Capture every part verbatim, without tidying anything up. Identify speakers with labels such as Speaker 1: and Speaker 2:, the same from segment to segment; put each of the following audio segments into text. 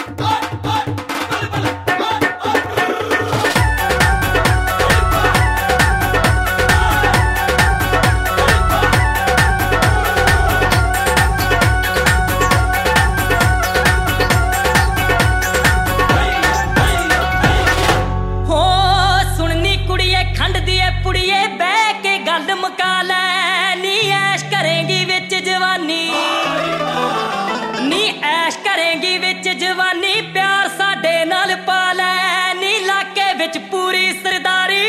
Speaker 1: जवानी प्यार साडे नाल पा लै नी लाके विच पूरी सरदारी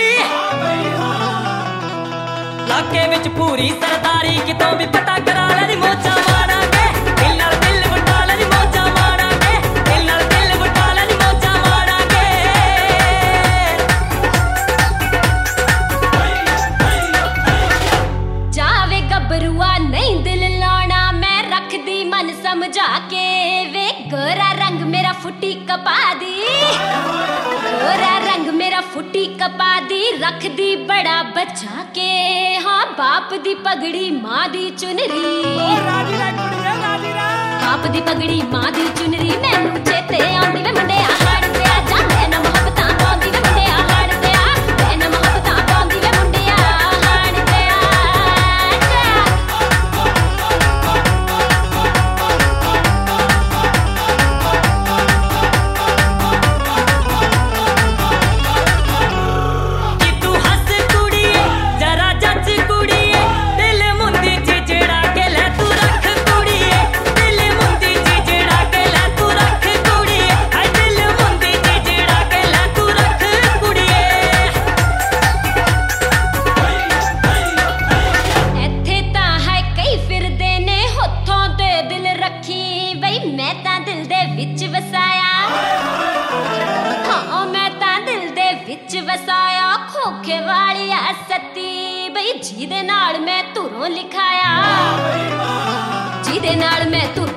Speaker 1: लाके विच पूरी सरदारी कितों भी पता करा लै नी मोचा मारा के दिल नाल दिल वटा लै नी मोचा मारा के दिल नाल दिल वटा लै नी मोचा मारा के
Speaker 2: जावे गबरुआ नहीं दिल लाना मैं रख दी मन समझा के वे गोरा रंग मेरा फुटी कपा दी गोरा रंग मेरा फुटी कपा दी रख दी बड़ा बचा के हाँ बाप दी पगड़ी माँ दी चुनरी बाप दी पगड़ी माँ दी चुनरी मैनू चेते आंदी वे मुंडे हाड़ ते आ जा मैं ना मोहब्बतां पाउंदी वे मुंडे हाड़ ते आ मैं ना मोहब्बतां पाउंदी वे मुंडे हाड़ ते आ वसाया खोखे वाली सती बई जिदे नाल मैं तुरों लिखाया जिदे नाल मैं तुरों